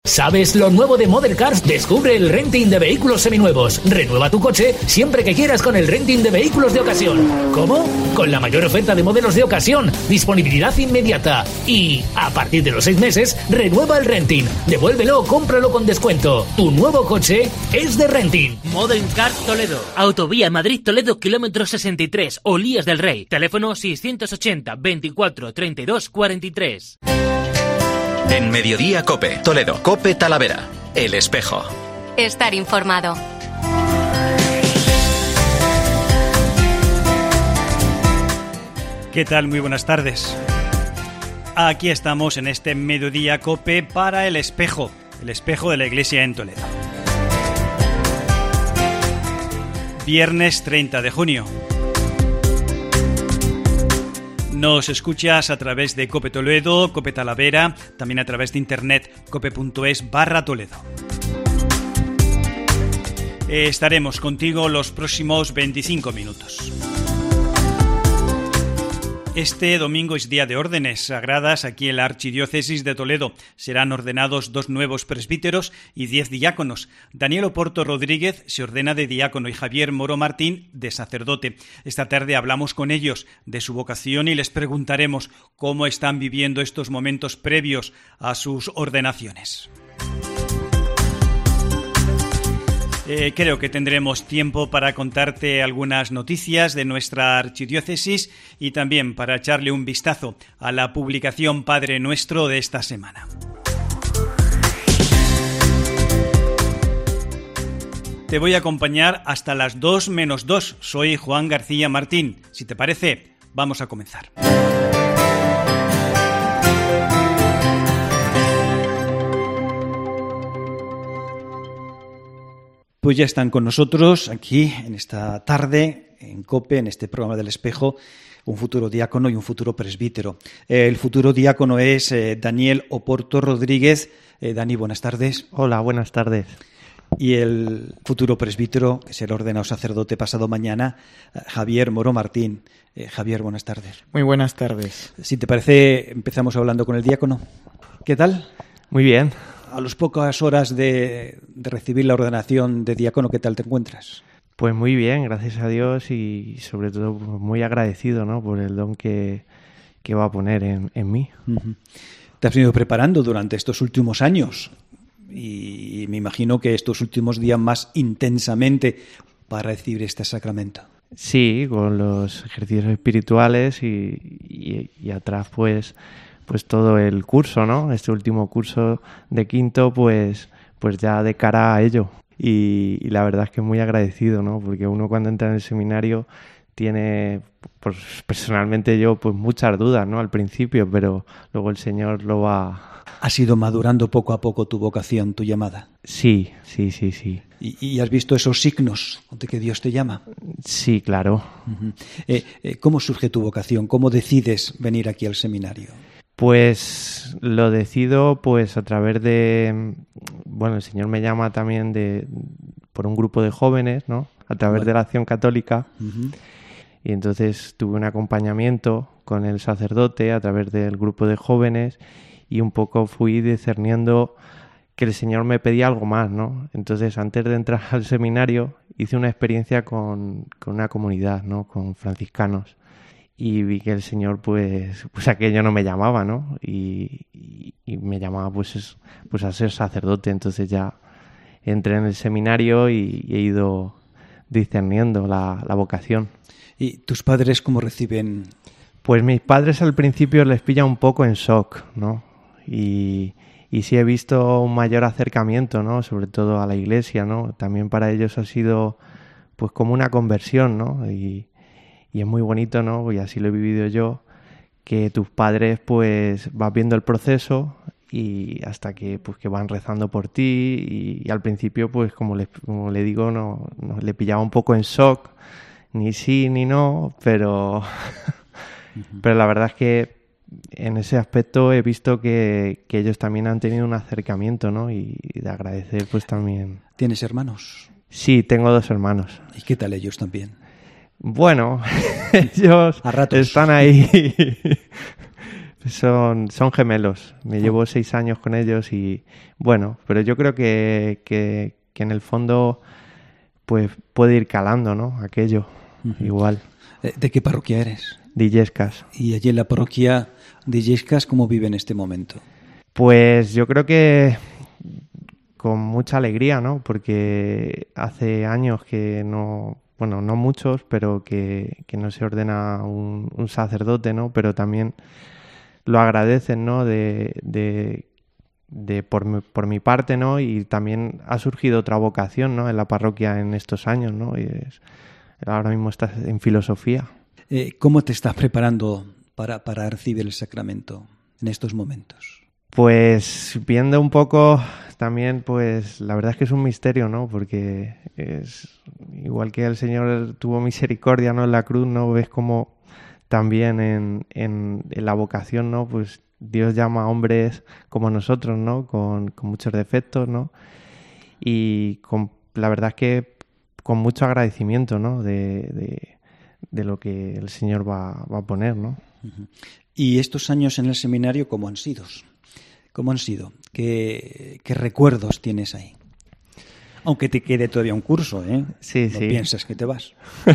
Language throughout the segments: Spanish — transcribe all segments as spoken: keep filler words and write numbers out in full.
¿Sabes lo nuevo de Model Cars? Descubre el renting de vehículos seminuevos. Renueva tu coche siempre que quieras con el renting de vehículos de ocasión. ¿Cómo? Con la mayor oferta de modelos de ocasión, disponibilidad inmediata. Y, a partir de los seis meses, renueva el renting. Devuélvelo o cómpralo con descuento. Tu nuevo coche es de renting. Model Cars Toledo. Autovía Madrid-Toledo, kilómetro sesenta y tres, Olías del Rey. Teléfono seiscientos ochenta, veinticuatro, treinta y dos, cuarenta y tres. En Mediodía COPE, Toledo, COPE Talavera, El Espejo. Estar informado. ¿Qué tal? Muy buenas tardes. Aquí estamos en este Mediodía COPE para El Espejo, el espejo de la Iglesia en Toledo. Viernes treinta de junio. Nos escuchas a través de COPE Toledo, COPE Talavera, también a través de internet cope.es barra Toledo. Estaremos contigo los próximos veinticinco minutos. Este domingo es día de órdenes sagradas aquí en la Archidiócesis de Toledo. Serán ordenados dos nuevos presbíteros y diez diáconos. Daniel Oporto Rodríguez se ordena de diácono y Javier Moro Martín de sacerdote. Esta tarde hablamos con ellos de su vocación y les preguntaremos cómo están viviendo estos momentos previos a sus ordenaciones. Eh, creo que tendremos tiempo para contarte algunas noticias de nuestra archidiócesis y también para echarle un vistazo a la publicación Padre Nuestro de esta semana. Te voy a acompañar hasta las dos menos dos. Soy Juan García Martín. Si te parece, vamos a comenzar. Pues ya están con nosotros aquí en esta tarde, en COPE, en este programa del Espejo, un futuro diácono y un futuro presbítero. Eh, el futuro diácono es eh, Daniel Oporto Rodríguez. Eh, Dani, buenas tardes. Hola, buenas tardes. Y el futuro presbítero, que será ordenado sacerdote pasado mañana, eh, Javier Moro Martín. Eh, Javier, buenas tardes. Muy buenas tardes. Si te parece, empezamos hablando con el diácono. ¿Qué tal? Muy bien. A las pocas horas de, de recibir la ordenación de diácono, ¿qué tal te encuentras? Pues muy bien, gracias a Dios y sobre todo muy agradecido, ¿no?, por el don que, que va a poner en, en mí. Uh-huh. Te has venido preparando durante estos últimos años y me imagino que estos últimos días más intensamente para recibir este sacramento. Sí, con los ejercicios espirituales y, y, y atrás pues... pues todo el curso, ¿no? Este último curso de quinto, pues, pues ya de cara a ello. Y, y la verdad es que muy agradecido, ¿no? Porque uno cuando entra en el seminario tiene, pues personalmente yo, pues muchas dudas, ¿no? Al principio, pero luego el Señor lo va... ¿Has ido madurando poco a poco tu vocación, tu llamada? Sí, sí, sí, sí. ¿Y, y has visto esos signos de que Dios te llama? Sí, claro. Uh-huh. eh, eh, ¿Cómo surge tu vocación? ¿Cómo decides venir aquí al seminario? Pues lo decido pues a través de, bueno, el Señor me llama también de por un grupo de jóvenes, ¿no? A través de la Acción Católica. Uh-huh. Y entonces tuve un acompañamiento con el sacerdote a través del grupo de jóvenes y un poco fui discerniendo que el Señor me pedía algo más, ¿no? Entonces antes de entrar al seminario hice una experiencia con, con una comunidad, ¿no? Con franciscanos. Y vi que el Señor, pues, pues aquello no me llamaba, ¿no? Y, y, y me llamaba, pues, pues, a ser sacerdote. Entonces ya entré en el seminario y, y he ido discerniendo la, la vocación. ¿Y tus padres cómo reciben? Pues mis padres al principio les pilla un poco en shock, ¿no? Y, y sí he visto un mayor acercamiento, ¿no? Sobre todo a la Iglesia, ¿no? También para ellos ha sido, pues, como una conversión, ¿no? Y... Y es muy bonito, ¿no? Y así lo he vivido yo, que tus padres, pues, vas viendo el proceso y hasta que, pues, que van rezando por ti. Y, y al principio, pues, como le, como le digo, no, no le pillaba un poco en shock, ni sí ni no, pero, uh-huh. pero la verdad es que en ese aspecto he visto que, que ellos también han tenido un acercamiento, ¿no? Y, y de agradecer, pues, también. ¿Tienes hermanos? Sí, tengo dos hermanos. ¿Y qué tal ellos también? Bueno, ellos a ratos están ahí Son, son gemelos. Me llevo seis años con ellos y bueno, pero yo creo que, que, que en el fondo pues puede ir calando, ¿no? Aquello, uh-huh. Igual. ¿De qué parroquia eres? De Illescas. ¿Y allí en la parroquia de Illescas cómo vive en este momento? Pues yo creo que con mucha alegría, ¿no? Porque hace años que no... Bueno, no muchos, pero que, que no se ordena un, un sacerdote, ¿no? Pero también lo agradecen, ¿no? De, de, de por, mi, por mi parte, ¿no? Y también ha surgido otra vocación, ¿no? En la parroquia en estos años, ¿no? Y es, ahora mismo estás en filosofía. Eh, ¿Cómo te estás preparando para, para recibir el sacramento en estos momentos? Pues viendo un poco también, pues la verdad es que es un misterio, ¿no? Porque es igual que el Señor tuvo misericordia, ¿no? En la cruz, ¿no? Ves como también en, en, en la vocación, ¿no? Pues Dios llama a hombres como nosotros, ¿no? Con, con muchos defectos, ¿no? Y con, la verdad es que con mucho agradecimiento, ¿no? De, de, de lo que el Señor va, va a poner, ¿no? Uh-huh. ¿Y estos años en el seminario cómo han sido? ¿Cómo han sido? ¿Qué, qué recuerdos tienes ahí? Aunque te quede todavía un curso, ¿eh? Sí, no sí. piensas que te vas.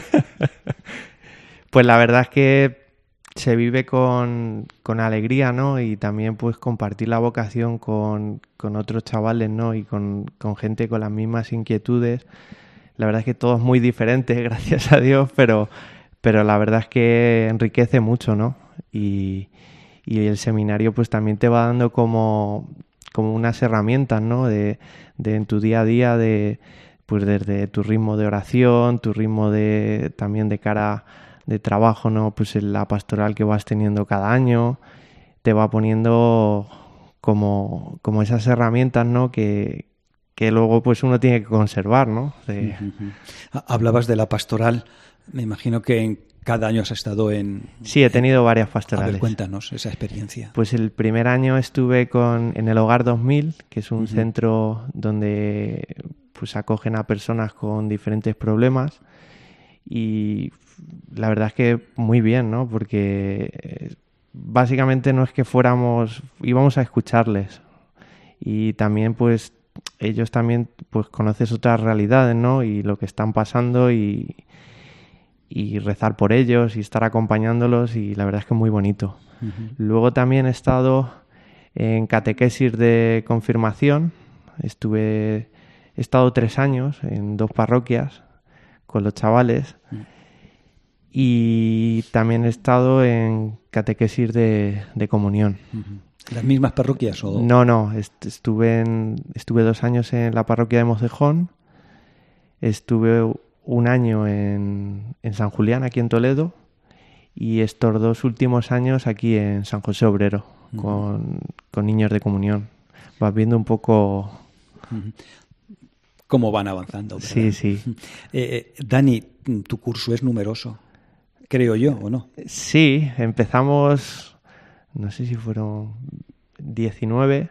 Pues la verdad es que se vive con, con alegría, ¿no? Y también pues compartir la vocación con, con otros chavales, ¿no? Y con, con gente con las mismas inquietudes. La verdad es que todo es muy diferente, gracias a Dios, pero, pero la verdad es que enriquece mucho, ¿no? Y, y el seminario pues también te va dando como, como unas herramientas, ¿no? De, de en tu día a día, de pues desde tu ritmo de oración, tu ritmo de también de cara de trabajo, ¿no? Pues en la pastoral que vas teniendo cada año, te va poniendo como, como esas herramientas, ¿no? Que, que luego pues uno tiene que conservar, ¿no? De... Hablabas de la pastoral, me imagino que en cada año has estado en... Sí, he tenido en... varias pastorales. A ver, cuéntanos esa experiencia. Pues el primer año estuve con en el Hogar dos mil, que es un uh-huh. centro donde pues acogen a personas con diferentes problemas y la verdad es que muy bien, ¿no? Porque básicamente no es que fuéramos, íbamos a escucharles y también pues ellos también pues conoces otras realidades, ¿no? Y lo que están pasando y, y rezar por ellos y estar acompañándolos y la verdad es que es muy bonito. Uh-huh. Luego también he estado en catequesis de confirmación, estuve, he estado tres años en dos parroquias con los chavales. Uh-huh. Y también he estado en catequesis de, de comunión. Uh-huh. ¿Las mismas parroquias? O... No, no. Est- estuve, en, estuve dos años en la parroquia de Mocejón. Estuve un año en, en San Julián, aquí en Toledo. Y estos dos últimos años aquí en San José Obrero, uh-huh. con, con niños de comunión. Vas viendo un poco... Uh-huh. Cómo van avanzando, ¿verdad? Sí, sí. Eh, eh, Dani, tu curso es numeroso. Creo yo, ¿o no? Sí, empezamos, no sé si fueron diecinueve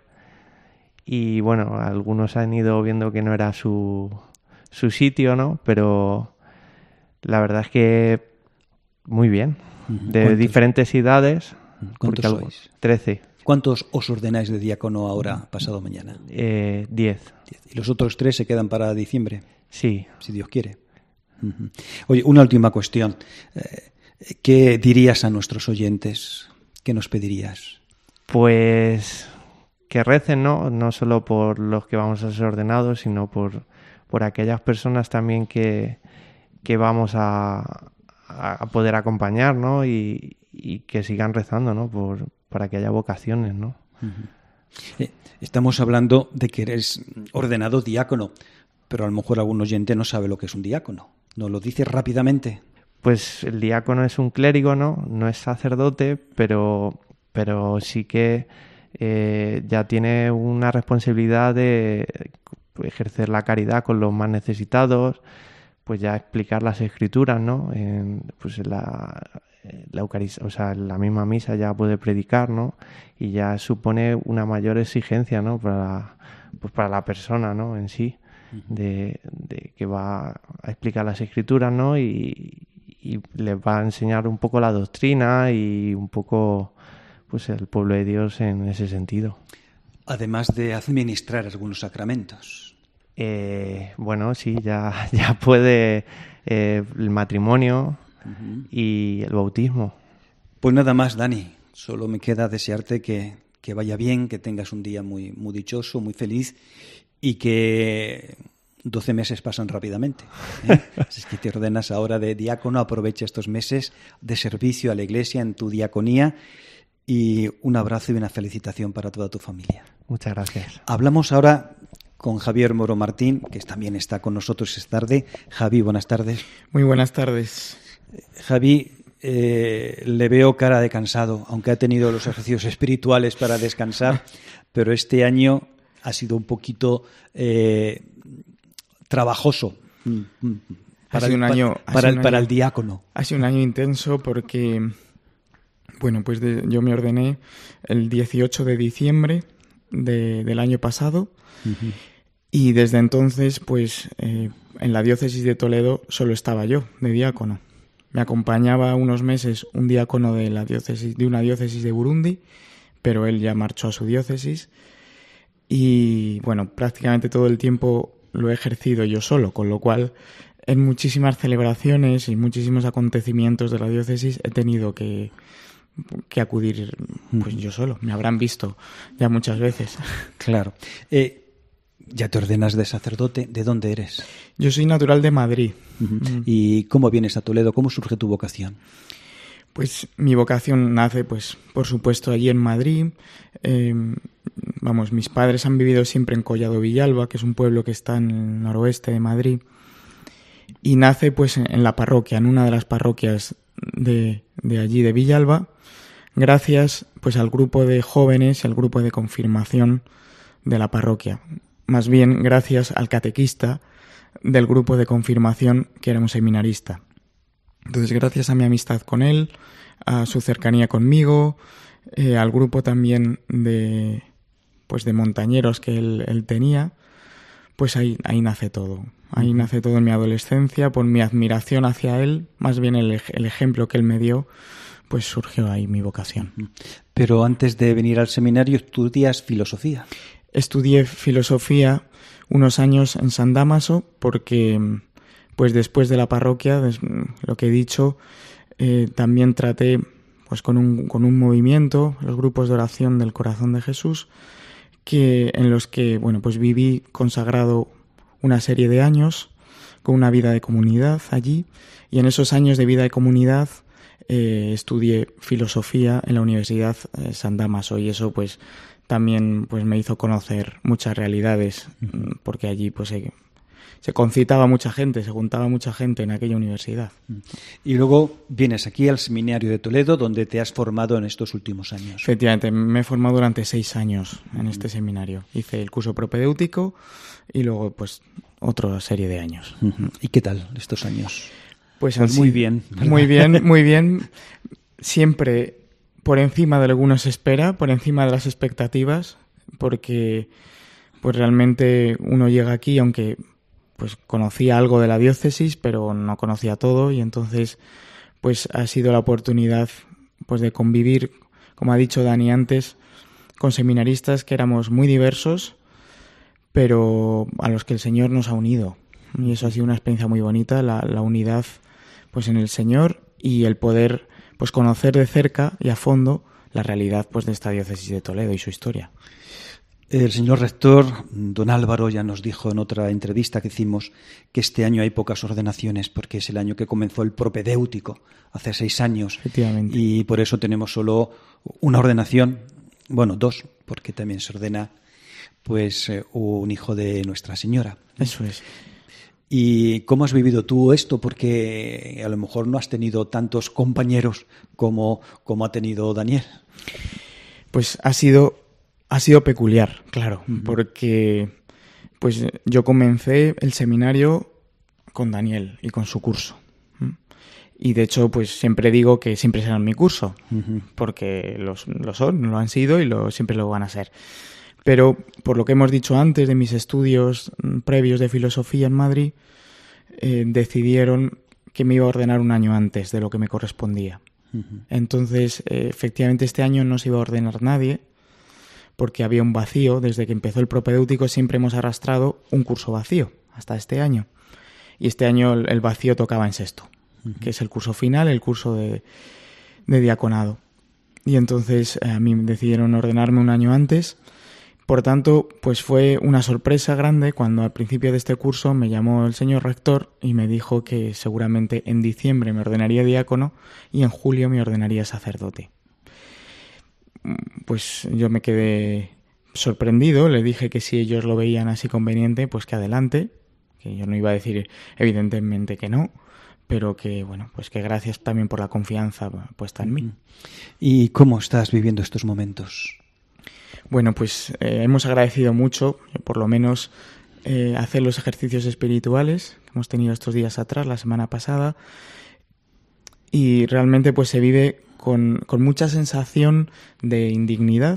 y bueno, algunos han ido viendo que no era su, su sitio, ¿no? Pero la verdad es que muy bien, uh-huh. de ¿Cuántos? Diferentes edades. ¿Cuántos algo, sois? trece. ¿Cuántos os ordenáis de diácono ahora, pasado mañana? Eh, diez. ¿Y los otros tres se quedan para diciembre? Sí. Si Dios quiere. Uh-huh. Oye, una última cuestión. Eh, ¿Qué dirías a nuestros oyentes? ¿Qué nos pedirías? Pues que recen, ¿no? No solo por los que vamos a ser ordenados, sino por, por aquellas personas también que, que vamos a, a poder acompañar, ¿no? Y, y que sigan rezando, ¿no? Por, para que haya vocaciones, ¿no? Uh-huh. Eh, estamos hablando de que eres ordenado diácono, pero a lo mejor algún oyente no sabe lo que es un diácono. ¿Nos lo dices rápidamente? Pues el diácono es un clérigo, ¿no? No es sacerdote, pero, pero sí que eh, ya tiene una responsabilidad de ejercer la caridad con los más necesitados, pues ya explicar las escrituras, ¿no? En, pues en la, la Eucaristía, o sea, en la misma misa ya puede predicar, ¿no? Y ya supone una mayor exigencia, ¿no? Para, pues para la persona, ¿no? En sí, de, de que va a explicar las escrituras, ¿no? Y y les va a enseñar un poco la doctrina y un poco pues el pueblo de Dios en ese sentido. Además de administrar algunos sacramentos. Eh, bueno, sí, ya, ya puede eh, el matrimonio uh-huh. y el bautismo. Pues nada más, Dani. Solo me queda desearte que, que vaya bien, que tengas un día muy, muy dichoso, muy feliz y que doce meses pasan rápidamente. ¿eh? Si es que te ordenas ahora de diácono, aprovecha estos meses de servicio a la Iglesia en tu diaconía y un abrazo y una felicitación para toda tu familia. Muchas gracias. Hablamos ahora con Javier Moro Martín, que también está con nosotros esta tarde. Javi, buenas tardes. Muy buenas tardes. Javi, eh, le veo cara de cansado, aunque ha tenido los ejercicios espirituales para descansar, pero este año ha sido un poquito eh, trabajoso para, el, un año, para, para, el, un para año, el diácono. Ha sido un año intenso porque, bueno, pues de, yo me ordené el dieciocho de diciembre de, del año pasado. Uh-huh. Y desde entonces, pues eh, en la diócesis de Toledo solo estaba yo, de diácono. Me acompañaba unos meses un diácono de la diócesis, de una diócesis de Burundi, pero él ya marchó a su diócesis. Y bueno, prácticamente todo el tiempo lo he ejercido yo solo, con lo cual en muchísimas celebraciones y muchísimos acontecimientos de la diócesis he tenido que, que acudir pues yo solo. Me habrán visto ya muchas veces. Claro. Eh, Ya te ordenas de sacerdote. ¿De dónde eres? Yo soy natural de Madrid. Uh-huh. ¿Y cómo vienes a Toledo? ¿Cómo surge tu vocación? Pues mi vocación nace, pues por supuesto, allí en Madrid. Eh, vamos, mis padres han vivido siempre en Collado Villalba, que es un pueblo que está en el noroeste de Madrid. Y nace pues en la parroquia, en una de las parroquias de, de allí, de Villalba, gracias pues al grupo de jóvenes y al grupo de confirmación de la parroquia. Más bien gracias al catequista del grupo de confirmación, que era un seminarista. Entonces, gracias a mi amistad con él, a su cercanía conmigo, eh, al grupo también de, pues de montañeros que él, él tenía, pues ahí, ahí nace todo. Ahí nace todo en mi adolescencia, por mi admiración hacia él, más bien el, el ejemplo que él me dio, pues surgió ahí mi vocación. Pero antes de venir al seminario, estudias filosofía. Estudié filosofía unos años en San Dámaso porque, pues después de la parroquia, lo que he dicho, eh, también traté pues con un, con un movimiento, los grupos de oración del Corazón de Jesús, que, en los que bueno, pues viví consagrado una serie de años con una vida de comunidad allí, y en esos años de vida de comunidad eh, estudié filosofía en la Universidad eh, San Dámaso, y eso pues también pues me hizo conocer muchas realidades, porque allí pues se, se concitaba mucha gente, se juntaba mucha gente en aquella universidad. Y luego vienes aquí al Seminario de Toledo, donde te has formado en estos últimos años. Efectivamente, me he formado durante seis años en este seminario. Hice el curso propedéutico y luego pues otra serie de años. ¿Y qué tal estos años? Pues, pues muy bien, ¿verdad? Muy bien, muy bien. Siempre por encima de lo que uno se espera, por encima de las expectativas, porque pues realmente uno llega aquí, aunque pues conocía algo de la diócesis, pero no conocía todo, y entonces pues ha sido la oportunidad pues de convivir, como ha dicho Dani antes, con seminaristas que éramos muy diversos, pero a los que el Señor nos ha unido. Y eso ha sido una experiencia muy bonita, la, la unidad pues en el Señor y el poder pues conocer de cerca y a fondo la realidad pues de esta diócesis de Toledo y su historia. El señor rector, don Álvaro, ya nos dijo en otra entrevista que hicimos que este año hay pocas ordenaciones porque es el año que comenzó el propedéutico, hace seis años. Efectivamente. Y por eso tenemos solo una ordenación, bueno, dos, porque también se ordena pues un hijo de Nuestra Señora. Eso es. ¿Y cómo has vivido tú esto? Porque a lo mejor no has tenido tantos compañeros como, como ha tenido Daniel. Pues ha sido, ha sido peculiar, claro, uh-huh. porque pues yo comencé el seminario con Daniel y con su curso. Y de hecho, pues siempre digo que siempre serán mi curso, uh-huh. porque los, lo son, lo han sido y lo, siempre lo van a ser. Pero por lo que hemos dicho antes de mis estudios previos de filosofía en Madrid, eh, decidieron que me iba a ordenar un año antes de lo que me correspondía. Uh-huh. Entonces, eh, efectivamente, este año no se iba a ordenar nadie porque había un vacío. Desde que empezó el propedéutico siempre hemos arrastrado un curso vacío hasta este año. Y este año el, el vacío tocaba en sexto, uh-huh. que es el curso final, el curso de, de diaconado. Y entonces eh, a mí decidieron ordenarme un año antes. Por tanto, pues fue una sorpresa grande cuando al principio de este curso me llamó el señor rector y me dijo que seguramente en diciembre me ordenaría diácono y en julio me ordenaría sacerdote. Pues yo me quedé sorprendido, le dije que si ellos lo veían así conveniente, pues que adelante, que yo no iba a decir evidentemente que no, pero que bueno, pues que gracias también por la confianza puesta en mí. ¿Y cómo estás viviendo estos momentos? Bueno, pues eh, hemos agradecido mucho, por lo menos, eh, hacer los ejercicios espirituales que hemos tenido estos días atrás, la semana pasada, y realmente pues se vive con, con mucha sensación de indignidad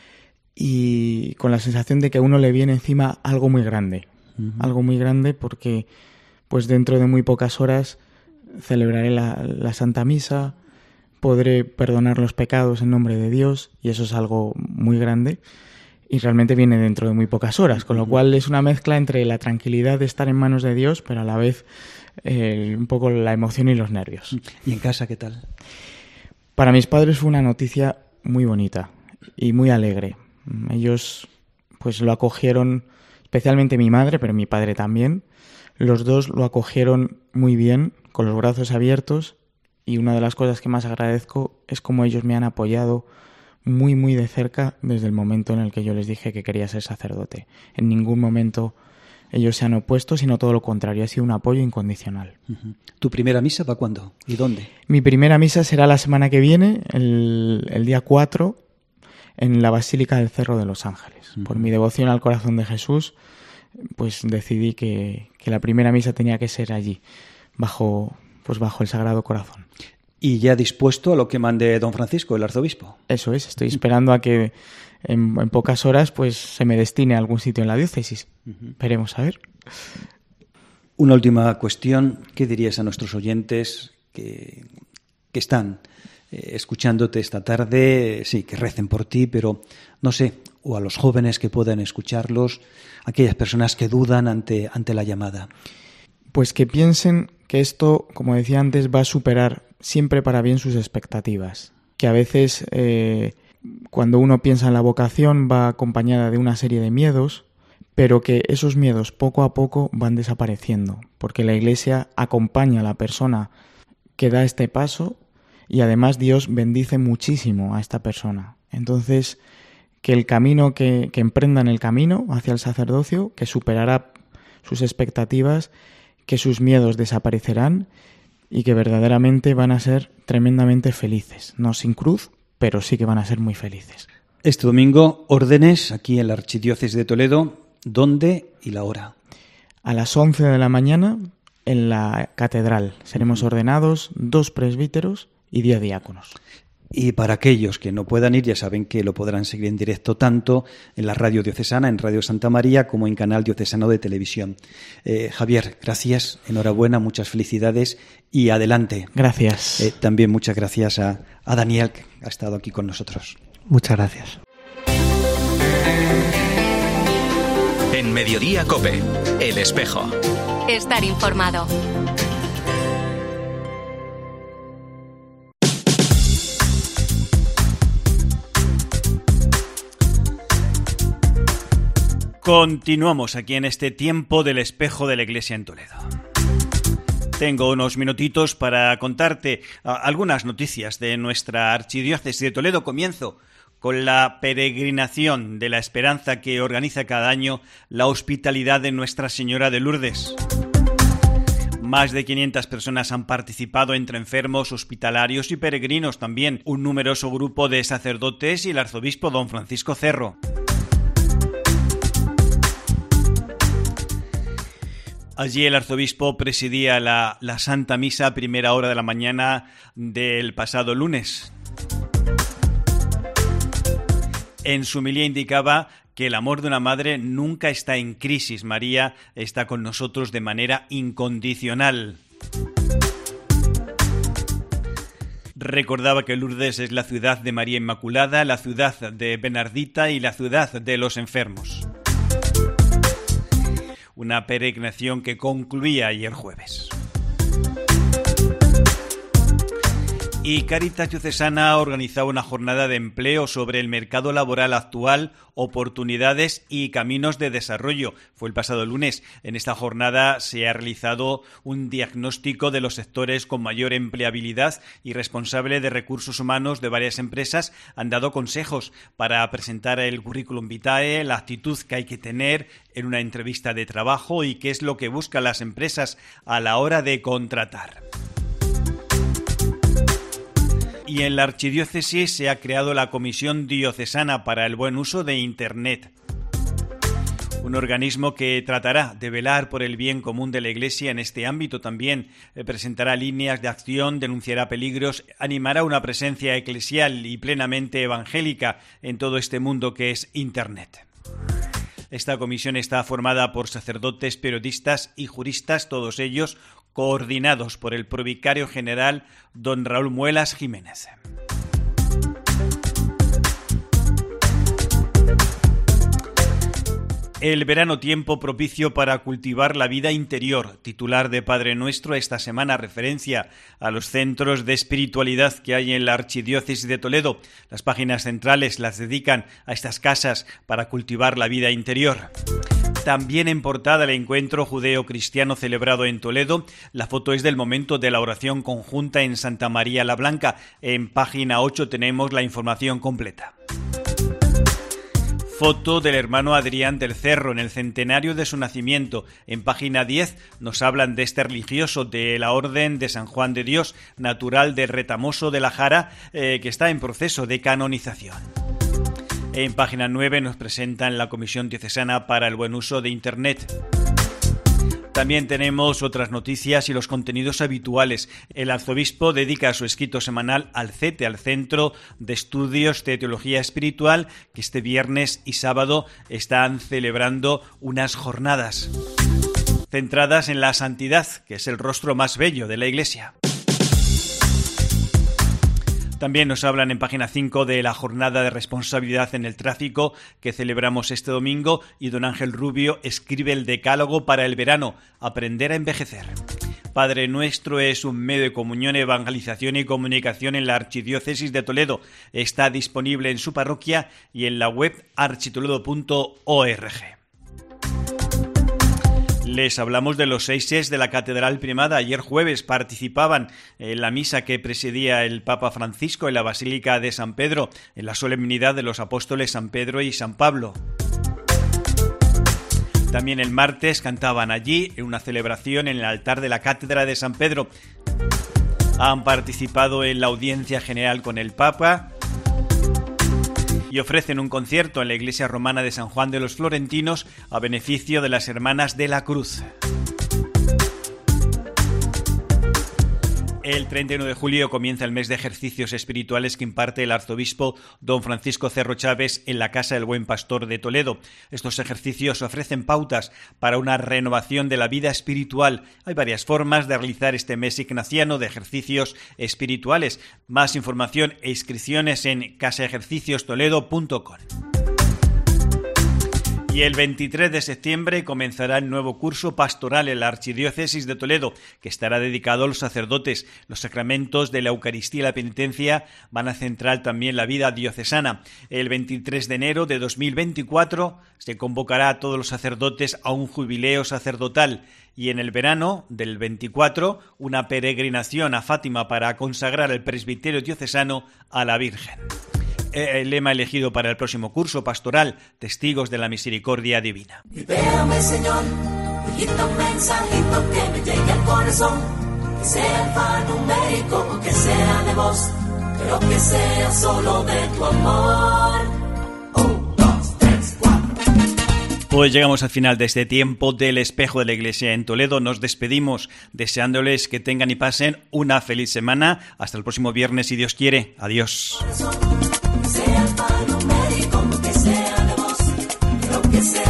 y con la sensación de que a uno le viene encima algo muy grande, uh-huh. algo muy grande porque pues dentro de muy pocas horas celebraré la, la Santa Misa, podré perdonar los pecados en nombre de Dios y eso es algo muy grande y realmente viene dentro de muy pocas horas, con lo cual es una mezcla entre la tranquilidad de estar en manos de Dios, pero a la vez eh, un poco la emoción y los nervios. ¿Y en casa qué tal? Para mis padres fue una noticia muy bonita y muy alegre. Ellos pues lo acogieron, especialmente mi madre, pero mi padre también. Los dos lo acogieron muy bien, con los brazos abiertos. Y una de las cosas que más agradezco es cómo ellos me han apoyado muy, muy de cerca desde el momento en el que yo les dije que quería ser sacerdote. En ningún momento ellos se han opuesto, sino todo lo contrario. Ha sido un apoyo incondicional. Uh-huh. ¿Tu primera misa va cuándo? ¿Y dónde? Mi primera misa será la semana que viene, el, el día cuatro, en la Basílica del Cerro de los Ángeles. Uh-huh. Por mi devoción al corazón de Jesús, pues decidí que, que la primera misa tenía que ser allí, bajo... pues bajo el Sagrado Corazón. ¿Y ya dispuesto a lo que mande don Francisco, el arzobispo? Eso es, estoy esperando a que en, en pocas horas pues se me destine a algún sitio en la diócesis. Uh-huh. Veremos a ver. Una última cuestión, ¿qué dirías a nuestros oyentes que, que están eh, escuchándote esta tarde? Sí, que recen por ti, pero no sé, o a los jóvenes que puedan escucharlos, aquellas personas que dudan ante, ante la llamada. Pues que piensen que esto, como decía antes, va a superar siempre para bien sus expectativas. Que a veces, eh, cuando uno piensa en la vocación, va acompañada de una serie de miedos, pero que esos miedos poco a poco van desapareciendo, porque la Iglesia acompaña a la persona que da este paso y además Dios bendice muchísimo a esta persona. Entonces, que el camino que, que emprendan el camino hacia el sacerdocio, que superará sus expectativas, que sus miedos desaparecerán y que verdaderamente van a ser tremendamente felices. No sin cruz, pero sí que van a ser muy felices. Este domingo, órdenes aquí en la Archidiócesis de Toledo. ¿Dónde y la hora? A las once de la mañana en la catedral. Seremos ordenados dos presbíteros y diez diáconos. Y para aquellos que no puedan ir, ya saben que lo podrán seguir en directo tanto en la radio diocesana, en Radio Santa María, como en Canal Diocesano de Televisión. Eh, Javier, gracias, enhorabuena, muchas felicidades y adelante. Gracias. Eh, también muchas gracias a, a Daniel, que ha estado aquí con nosotros. Muchas gracias. En Mediodía COPE, El Espejo. Estar informado. Continuamos aquí en este tiempo del espejo de la Iglesia en Toledo. Tengo unos minutitos para contarte uh, algunas noticias de nuestra Archidiócesis de Toledo. Comienzo con la peregrinación de la esperanza que organiza cada año la Hospitalidad de Nuestra Señora de Lourdes. Más de quinientas personas han participado entre enfermos, hospitalarios y peregrinos, también un numeroso grupo de sacerdotes y el arzobispo don Francisco Cerro. Allí el arzobispo presidía la, la Santa Misa a primera hora de la mañana del pasado lunes. En su homilía indicaba que el amor de una madre nunca está en crisis. María está con nosotros de manera incondicional. recordaba que Lourdes es la ciudad de María Inmaculada, la ciudad de Bernardita y la ciudad de los enfermos. Una peregrinación que concluía ayer jueves. Y Cáritas Diocesana ha organizado una jornada de empleo sobre el mercado laboral actual, oportunidades y caminos de desarrollo. Fue el pasado lunes. En esta jornada se ha realizado un diagnóstico de los sectores con mayor empleabilidad y responsables de recursos humanos de varias empresas han dado consejos para presentar el currículum vitae, la actitud que hay que tener en una entrevista de trabajo y qué es lo que buscan las empresas a la hora de contratar. Y en la Archidiócesis se ha creado la Comisión Diocesana para el Buen Uso de Internet, un organismo que tratará de velar por el bien común de la Iglesia en este ámbito. También presentará líneas de acción, denunciará peligros, animará una presencia eclesial y plenamente evangélica en todo este mundo que es Internet. Esta comisión está formada por sacerdotes, periodistas y juristas, todos ellos coordinados por el provicario general don Raúl Muelas Jiménez. El verano, tiempo propicio para cultivar la vida interior. Titular de Padre Nuestro esta semana, referencia a los centros de espiritualidad que hay en la Archidiócesis de Toledo. Las páginas centrales las dedican a estas casas para cultivar la vida interior. También en portada el encuentro judeo-cristiano celebrado en Toledo. La foto es del momento de la oración conjunta en Santa María la Blanca. En página ocho tenemos la información completa. Foto del hermano Adrián del Cerro en el centenario de su nacimiento. En página diez nos hablan de este religioso de la Orden de San Juan de Dios, natural de Retamoso de la Jara, eh, que está en proceso de canonización. En página nueve nos presentan la Comisión Diocesana para el Buen Uso de Internet. También tenemos otras noticias y los contenidos habituales. El arzobispo dedica su escrito semanal al CETE, al Centro de Estudios de Teología Espiritual, que este viernes y sábado están celebrando unas jornadas centradas en la santidad, que es el rostro más bello de la Iglesia. También nos hablan en página cinco de la jornada de responsabilidad en el tráfico que celebramos este domingo y don Ángel Rubio escribe el decálogo para el verano, aprender a envejecer. Padre Nuestro es un medio de comunión, evangelización y comunicación en la Archidiócesis de Toledo. Está disponible en su parroquia y en la web architoledo punto org. Les hablamos de los seises de la Catedral Primada. Ayer jueves participaban en la misa que presidía el Papa Francisco en la Basílica de San Pedro, en la solemnidad de los apóstoles San Pedro y San Pablo. También el martes cantaban allí en una celebración en el altar de la Cátedra de San Pedro. Han participado en la audiencia general con el Papa y ofrecen un concierto en la iglesia romana de San Juan de los Florentinos a beneficio de las Hermanas de la Cruz. El treinta y uno de julio comienza el mes de ejercicios espirituales que imparte el arzobispo don Francisco Cerro Chávez en la Casa del Buen Pastor de Toledo. Estos ejercicios ofrecen pautas para una renovación de la vida espiritual. Hay varias formas de realizar este mes ignaciano de ejercicios espirituales. Más información e inscripciones en casa ejercicios toledo punto com. Y el veintitrés de septiembre comenzará el nuevo curso pastoral en la Archidiócesis de Toledo, que estará dedicado a los sacerdotes. Los sacramentos de la Eucaristía y la penitencia van a centrar también la vida diocesana. El veintitrés de enero de dos mil veinticuatro se convocará a todos los sacerdotes a un jubileo sacerdotal. Y en el verano del veinticuatro, una peregrinación a Fátima para consagrar el presbiterio diocesano a la Virgen. El lema elegido para el próximo curso pastoral, Testigos de la Misericordia Divina. Y véame, Señor, hijita, un mensajito que me llegue al corazón, que sea alfanumérico o que sea de voz, pero que sea solo de tu amor. Un, dos, tres, cuatro. Pues llegamos al final de este tiempo del Espejo de la Iglesia en Toledo. Nos despedimos deseándoles que tengan y pasen una feliz semana. Hasta el próximo viernes, si Dios quiere. Adiós. Que sea alfanumérico, que sea de voz, pero que sea